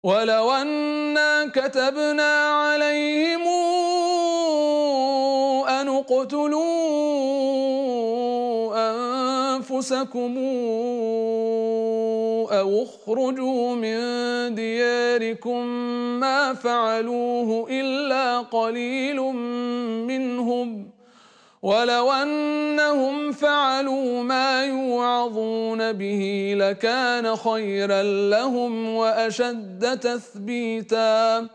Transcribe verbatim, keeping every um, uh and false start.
ولو أنا كتبنا عليهم أن اقتلوا أنفسكم أو اخرجوا من دياركم ما فعلوه إلا قليل منهم ولو أنهم فعلوا ما يوعظون به لكان خيرا لهم وأشد تثبيتا